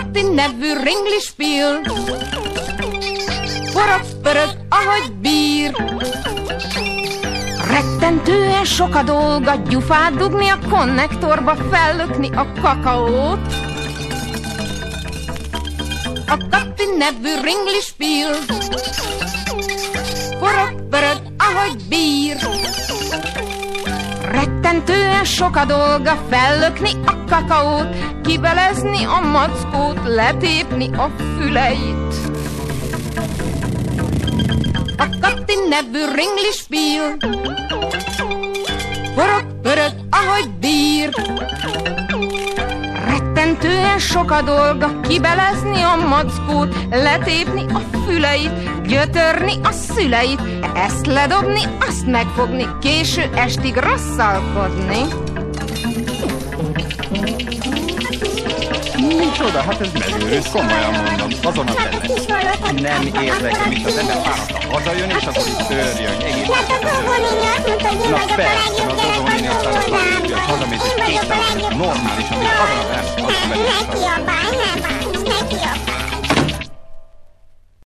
Katti nevű ringlispiel, forog-pörög, ahogy bír. Rettentően sok a dolga, gyufát dugni a konnektorba, fellökni a kakaót. A Katti nevű ringlispiel, forog-pörög, ahogy bír. Rettentően sok a dolga, fellökni a kakaót, kibelezni a mackót, letépni a füleit. A Katti nevű ringlispiel, forog-pörög, ahogy bír. Rettentően sok a dolga, kibelezni a mackót, letépni a füleit, gyötörni a szüleit, ezt ledobni, azt megfogni, késő estig rasszalkodni. Micsoda, hát ez megőrült, komolyan mondom, azon a tele. Nem érdekel, mint az ember fáradtan hazajön, és akkor itt törjön, egész. Hát a Gogó néni azt mondta, hogy jön Na az a persze, a Gogó néni aztán azt mondja, hogy hazamész, és 200 normálisan